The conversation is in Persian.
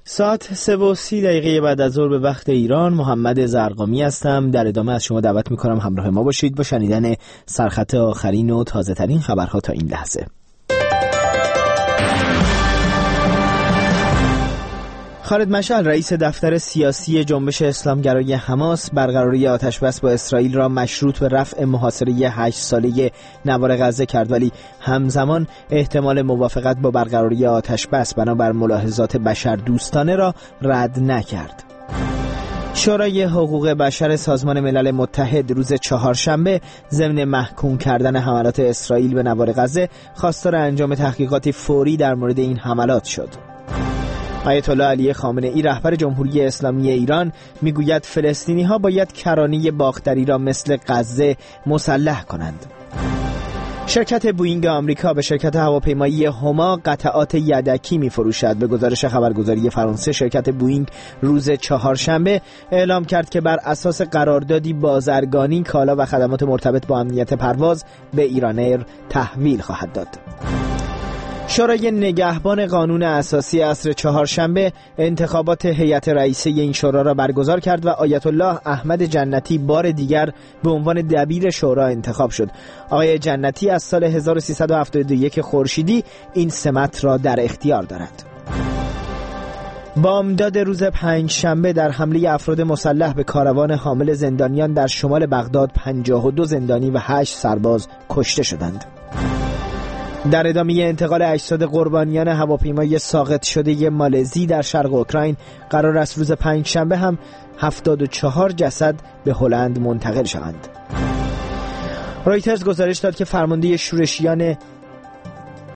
ساعت 3:30 بعد از ظهر به وقت ایران. محمد زرقامی هستم. در ادامه از شما دعوت میکنم همراه ما باشید با شنیدن سرخط آخرین و تازه ترین خبرها تا این لحظه. خالد مشعل رئیس دفتر سیاسی جنبش اسلامگرای حماس برقراری آتشبس با اسرائیل را مشروط به رفع محاصره 8 ساله نوار غزه کرد، ولی همزمان احتمال موافقت با برقراری آتشبس بنابر ملاحظات بشردوستانه را رد نکرد. شورای حقوق بشر سازمان ملل متحد روز چهارشنبه ضمن محکوم کردن حملات اسرائیل به نوار غزه خواستار انجام تحقیقاتی فوری در مورد این حملات شد. آیت الله علی خامنه‌ای رهبر جمهوری اسلامی ایران میگوید فلسطینی‌ها باید کرانه باختری را مثل غزه مسلح کنند. شرکت بوئینگ آمریکا به شرکت هواپیمایی هما قطعات یدکی می‌فروشد. به گزارش خبرگزاری فرانسه، شرکت بوئینگ روز چهارشنبه اعلام کرد که بر اساس قراردادی بازرگانی کالا و خدمات مرتبط با امنیت پرواز به ایران‌ایر تحویل خواهد داد. شورای نگهبان قانون اساسی عصر چهارشنبه انتخابات هیئت رئیسه این شورا را برگزار کرد و آیت الله احمد جنتی بار دیگر به عنوان دبیر شورا انتخاب شد. آقای جنتی از سال 1371 خورشیدی این سمت را در اختیار دارد. بامداد روز پنجشنبه در حمله افراد مسلح به کاروان حامل زندانیان در شمال بغداد 52 زندانی و 8 سرباز کشته شدند. در ادامه انتقال اجساد قربانیان هواپیمای ساقط شده مالزی در شرق اوکراین قرار است روز پنجشنبه هم 74 جسد به هلند منتقل شوند. رویترز گزارش داد که فرمانده شورشیان